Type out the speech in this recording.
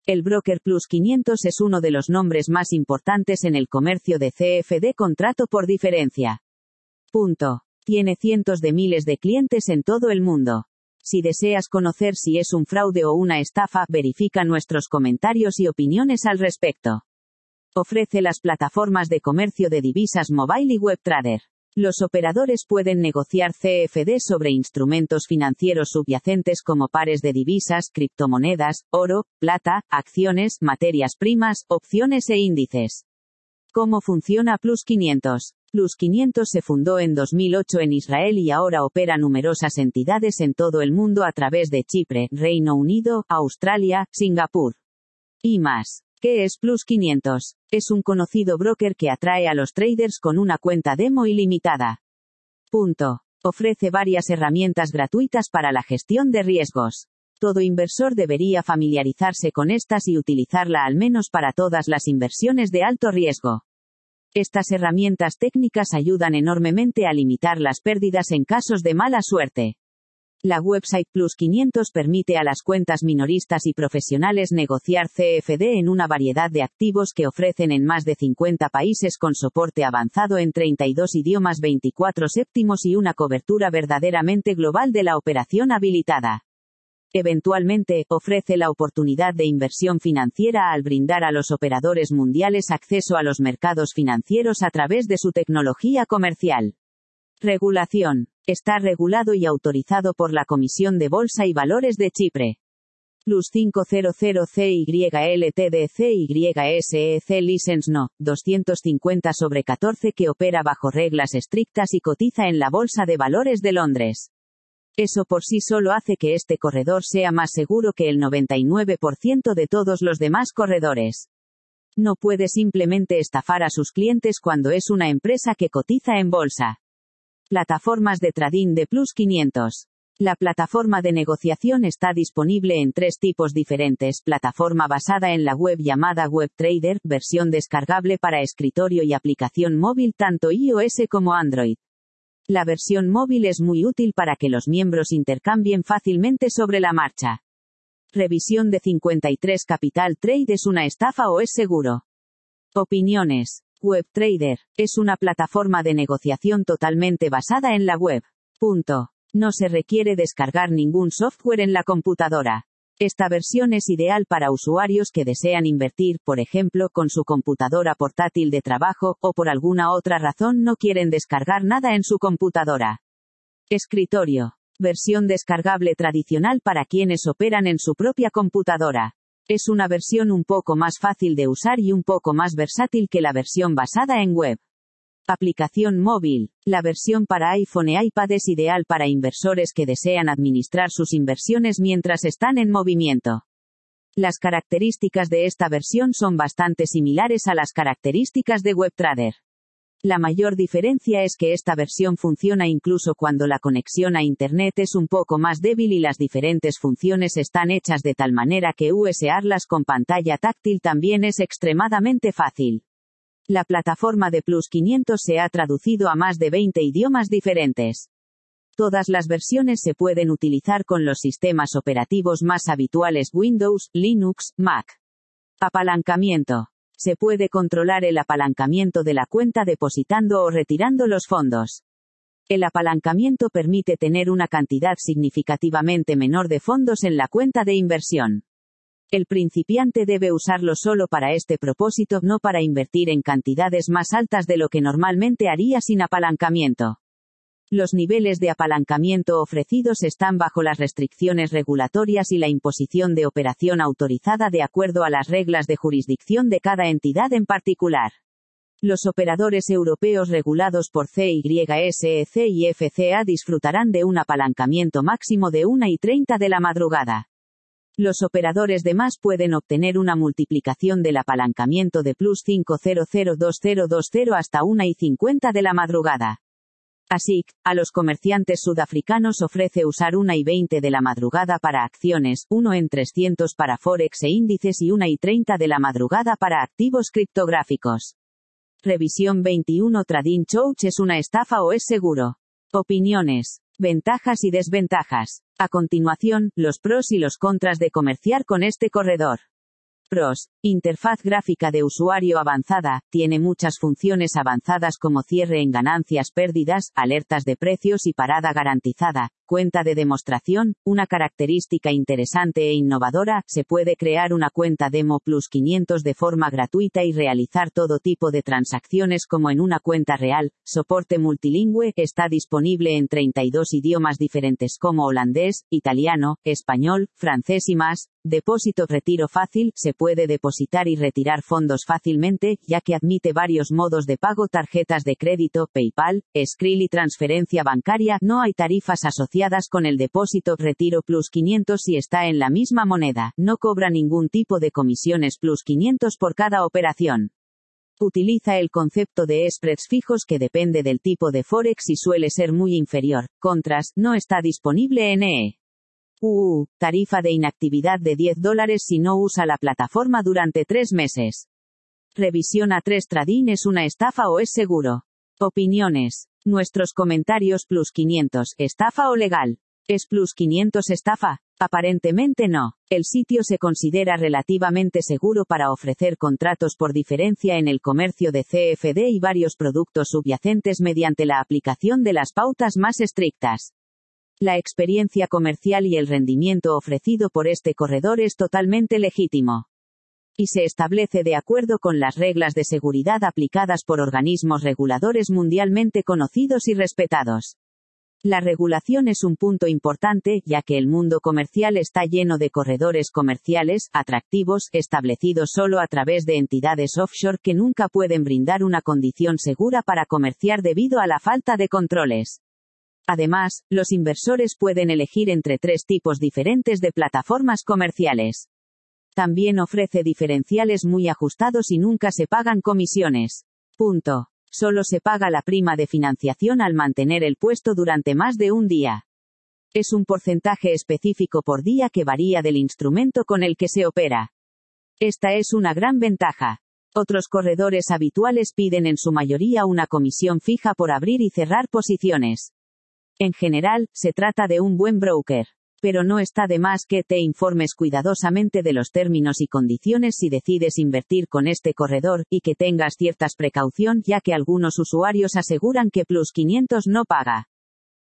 El broker Plus 500 es uno de los nombres más importantes en el comercio de CFD contrato por diferencia. Tiene cientos de miles de clientes en todo el mundo. Si deseas conocer si es un fraude o una estafa, verifica nuestros comentarios y opiniones al respecto. Ofrece las plataformas de comercio de divisas mobile y WebTrader. Los operadores pueden negociar CFD sobre instrumentos financieros subyacentes como pares de divisas, criptomonedas, oro, plata, acciones, materias primas, opciones e índices. ¿Cómo funciona Plus 500? Plus 500 se fundó en 2008 en Israel y ahora opera numerosas entidades en todo el mundo a través de Chipre, Reino Unido, Australia, Singapur y más. ¿Qué es Plus 500? Es un conocido broker que atrae a los traders con una cuenta demo ilimitada. Ofrece varias herramientas gratuitas para la gestión de riesgos. Todo inversor debería familiarizarse con estas y utilizarla al menos para todas las inversiones de alto riesgo. Estas herramientas técnicas ayudan enormemente a limitar las pérdidas en casos de mala suerte. La website Plus 500 permite a las cuentas minoristas y profesionales negociar CFD en una variedad de activos que ofrecen en más de 50 países con soporte avanzado en 32 idiomas 24/7 y una cobertura verdaderamente global de la operación habilitada. Eventualmente, ofrece la oportunidad de inversión financiera al brindar a los operadores mundiales acceso a los mercados financieros a través de su tecnología comercial. Regulación. Está regulado y autorizado por la Comisión de Bolsa y Valores de Chipre. Plus 500 CYLTD License No. 250/14 que opera bajo reglas estrictas y cotiza en la Bolsa de Valores de Londres. Eso por sí solo hace que este corredor sea más seguro que el 99% de todos los demás corredores. No puede simplemente estafar a sus clientes cuando es una empresa que cotiza en bolsa. Plataformas de trading de Plus 500. La plataforma de negociación está disponible en 3 tipos diferentes: plataforma basada en la web llamada WebTrader, versión descargable para escritorio y aplicación móvil tanto iOS como Android. La versión móvil es muy útil para que los miembros intercambien fácilmente sobre la marcha. Revisión de 53 Capital Trade ¿es una estafa o es seguro? Opiniones. WebTrader es una plataforma de negociación totalmente basada en la web. No se requiere descargar ningún software en la computadora. Esta versión es ideal para usuarios que desean invertir, por ejemplo, con su computadora portátil de trabajo, o por alguna otra razón no quieren descargar nada en su computadora. Escritorio. Versión descargable tradicional para quienes operan en su propia computadora. Es una versión un poco más fácil de usar y un poco más versátil que la versión basada en web. Aplicación móvil. La versión para iPhone e iPad es ideal para inversores que desean administrar sus inversiones mientras están en movimiento. Las características de esta versión son bastante similares a las características de WebTrader. La mayor diferencia es que esta versión funciona incluso cuando la conexión a Internet es un poco más débil y las diferentes funciones están hechas de tal manera que usarlas con pantalla táctil también es extremadamente fácil. La plataforma de Plus 500 se ha traducido a más de 20 idiomas diferentes. Todas las versiones se pueden utilizar con los sistemas operativos más habituales: Windows, Linux, Mac. Apalancamiento. Se puede controlar el apalancamiento de la cuenta depositando o retirando los fondos. El apalancamiento permite tener una cantidad significativamente menor de fondos en la cuenta de inversión. El principiante debe usarlo solo para este propósito, no para invertir en cantidades más altas de lo que normalmente haría sin apalancamiento. Los niveles de apalancamiento ofrecidos están bajo las restricciones regulatorias y la imposición de operación autorizada de acuerdo a las reglas de jurisdicción de cada entidad en particular. Los operadores europeos regulados por CYSEC y FCA disfrutarán de un apalancamiento máximo de 1:30 de la madrugada. Los operadores de más pueden obtener una multiplicación del apalancamiento de plus 5002020 hasta 1:50 de la madrugada. ASIC, a los comerciantes sudafricanos ofrece usar 1:20 de la madrugada para acciones, 1:300 para Forex e índices y 1:30 de la madrugada para activos criptográficos. Revisión 21 Trading Chouch ¿es una estafa o es seguro? Opiniones. Ventajas y desventajas. A continuación, los pros y los contras de comerciar con este corredor. Pros. Interfaz gráfica de usuario avanzada. Tiene muchas funciones avanzadas como cierre en ganancias, pérdidas, alertas de precios y parada garantizada. Cuenta de demostración. Una característica interesante e innovadora. Se puede crear una cuenta Demo Plus 500 de forma gratuita y realizar todo tipo de transacciones como en una cuenta real. Soporte multilingüe. Está disponible en 32 idiomas diferentes como holandés, italiano, español, francés y más. Depósito retiro fácil. Se puede depositar y retirar fondos fácilmente, ya que admite varios modos de pago: tarjetas de crédito, PayPal, Skrill y transferencia bancaria. No hay tarifas asociadas con el depósito retiro Plus 500 si está en la misma moneda. No cobra ningún tipo de comisiones Plus 500 por cada operación. Utiliza el concepto de spreads fijos que depende del tipo de Forex y suele ser muy inferior. Contras. No está disponible en EU. Tarifa de inactividad de $10 si no usa la plataforma durante 3 meses. Revisión a 3 Trading. ¿Es una estafa o es seguro? Opiniones. Nuestros comentarios. Plus 500, ¿estafa o legal? ¿Es Plus 500 estafa? Aparentemente no. El sitio se considera relativamente seguro para ofrecer contratos por diferencia en el comercio de CFD y varios productos subyacentes mediante la aplicación de las pautas más estrictas. La experiencia comercial y el rendimiento ofrecido por este corredor es totalmente legítimo. Y se establece de acuerdo con las reglas de seguridad aplicadas por organismos reguladores mundialmente conocidos y respetados. La regulación es un punto importante, ya que el mundo comercial está lleno de corredores comerciales, atractivos, establecidos solo a través de entidades offshore que nunca pueden brindar una condición segura para comerciar debido a la falta de controles. Además, los inversores pueden elegir entre 3 tipos diferentes de plataformas comerciales. También ofrece diferenciales muy ajustados y nunca se pagan comisiones. Punto. Solo se paga la prima de financiación al mantener el puesto durante más de un día. Es un porcentaje específico por día que varía del instrumento con el que se opera. Esta es una gran ventaja. Otros corredores habituales piden en su mayoría una comisión fija por abrir y cerrar posiciones. En general, se trata de un buen broker. Pero no está de más que te informes cuidadosamente de los términos y condiciones si decides invertir con este corredor, y que tengas ciertas precaución ya que algunos usuarios aseguran que Plus 500 no paga.